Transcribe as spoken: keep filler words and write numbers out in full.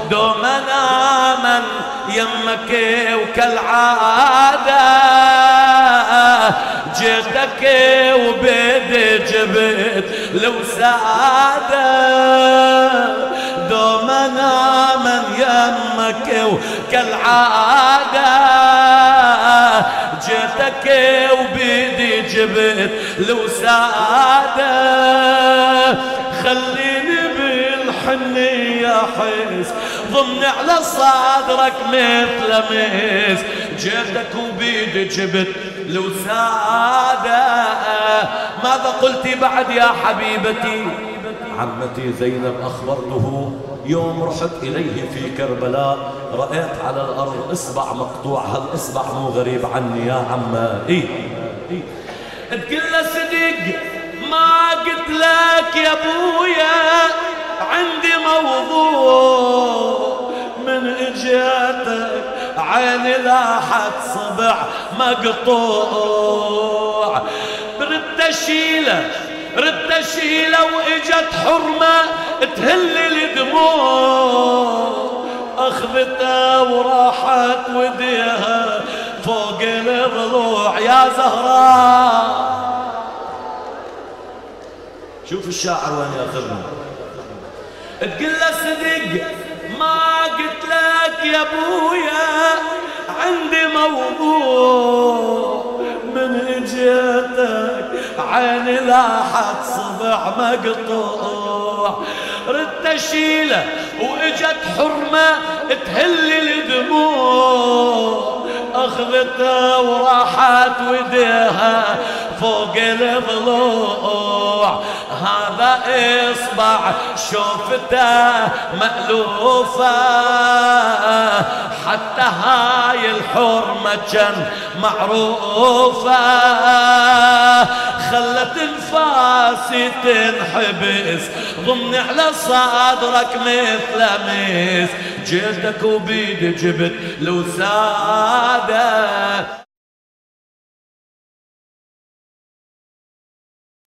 دومنا من يمك وكالعادة جيتك وبيدي جبت لوسادة دومنا من يمك وكالعادة جيتك وبيدي جبت لوسادة خليني بالحنية حس ضمني على صدرك مثل مس جيتك وبيدي جبت لوسادة ماذا قلت بعد يا حبيبتي؟ عمتي زينب أخبرته يوم رحت إليه في كربلاء رأيت على الأرض إصبع مقطوع، هالإصبع مو غريب عني يا عمّا. إيه إيه تقول له صدق ما قلت لك يا أبويا عندي موضوع من إجيتك عيني لاحت صبع مقطوع برد أشيله رد أشيله وإجت حرمة تهل الدموع أخذتها وراحت وديها فوق الضلوع يا زهراء. شوف الشاعر وين ياخذنا. تقول له صدق ما قلت لك يا ابويا عندي موضوع من اجيتك عيني لاحت صبع مقطوع ردت اشيله واجت حرمه تهل الدموع اخذتها وراحت وديها فوق الضلوع هذا اصبع شوفته مألوفة حتى هاي الحرمة كان معروفة خلت انفاسي تنحبس ضمني على صدرك مثل مس جيتك وبيدي جبت لوسادة.